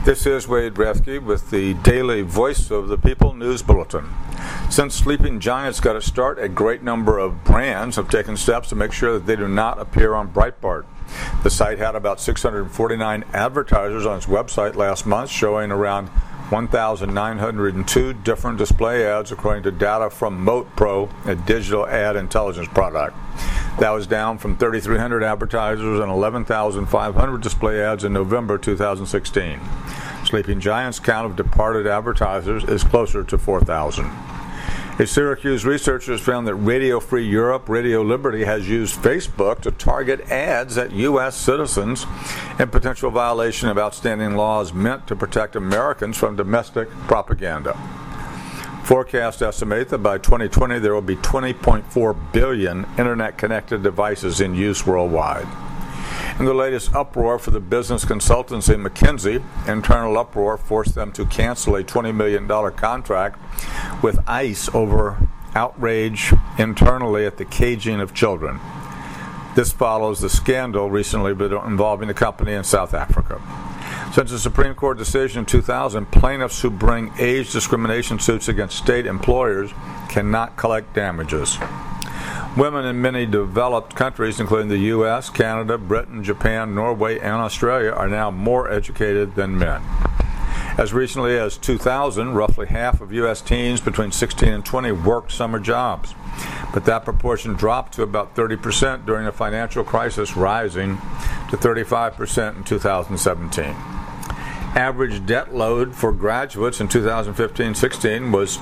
This is Wade Rathke with the daily Voice of the People News Bulletin. Since Sleeping Giants got a start, a great number of brands have taken steps to make sure that they do not appear on Breitbart. The site had about 649 advertisers on its website last month, showing around 1,902 different display ads, according to data from Moat Pro, a digital ad intelligence product. That was down from 3,300 advertisers and 11,500 display ads in November 2016. Sleeping Giants' count of departed advertisers is closer to 4,000. A Syracuse researchers found that Radio Free Europe, Radio Liberty, has used Facebook to target ads at U.S. citizens in potential violation of outstanding laws meant to protect Americans from domestic propaganda. Forecasts estimate that by 2020 there will be 20.4 billion Internet-connected devices in use worldwide. In the latest uproar for the business consultancy McKinsey, internal uproar forced them to cancel a $20 million contract with ICE over outrage internally at the caging of children. This follows the scandal recently involving the company in South Africa. Since the Supreme Court decision in 2000, plaintiffs who bring age discrimination suits against state employers cannot collect damages. Women in many developed countries, including the U.S., Canada, Britain, Japan, Norway, and Australia, are now more educated than men. As recently as 2000, roughly half of U.S. teens between 16 and 20 worked summer jobs, but that proportion dropped to about 30% during the financial crisis, rising to 35% in 2017. Average debt load for graduates in 2015-16 was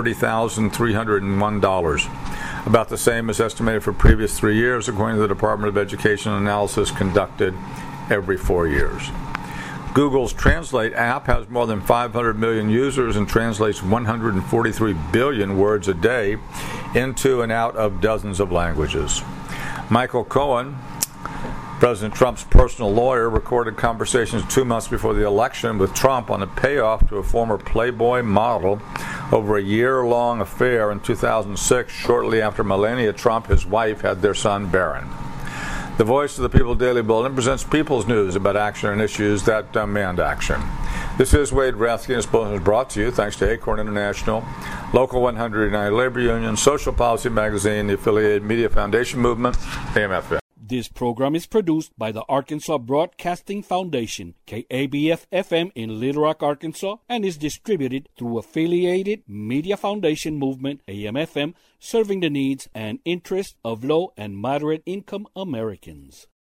$30,301, about the same as estimated for previous 3 years, according to the Department of Education analysis conducted every 4 years. Google's Translate app has more than 500 million users and translates 143 billion words a day into and out of dozens of languages. Michael Cohen, President Trump's personal lawyer, recorded conversations 2 months before the election with Trump on a payoff to a former Playboy model over a year-long affair in 2006, shortly after Melania Trump, his wife, had their son Barron. The Voice of the People Daily Bulletin presents people's news about action and issues that demand action. This is Wade Rathke, and this bulletin is brought to you thanks to Acorn International, Local 100 United Labor Union, Social Policy Magazine, the Affiliated Media Foundation Movement, AMFM. This program is produced by the Arkansas Broadcasting Foundation, KABF-FM in Little Rock, Arkansas, and is distributed through Affiliated Media Foundation Movement, AM/FM, serving the needs and interests of low and moderate income Americans.